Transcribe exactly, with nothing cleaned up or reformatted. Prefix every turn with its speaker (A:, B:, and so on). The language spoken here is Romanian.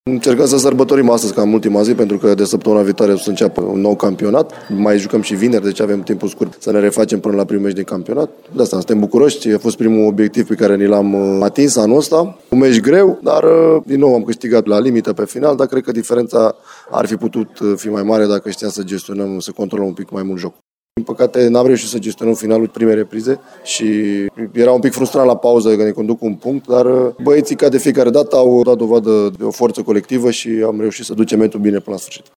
A: Încercăm să sărbătorim astăzi ca în ultima zi, pentru că de săptămâna viitoare o să înceapă un nou campionat. Mai jucăm și vineri, deci avem timpul scurt să ne refacem până la primul meci din campionat. De asta suntem bucuroși, a fost primul obiectiv pe care ni l-am atins anul ăsta. Un meci greu, dar din nou am câștigat la limită pe final, dar cred că diferența ar fi putut fi mai mare dacă știam să gestionăm, să controlăm un pic mai mult jocul. Din păcate n-am reușit să gestionăm finalul primei reprize și era un pic frustrant la pauză că ne conduc un punct, dar băieții ca de fiecare dată au dat dovadă de o forță colectivă și am reușit să ducem meciul bine până la sfârșit.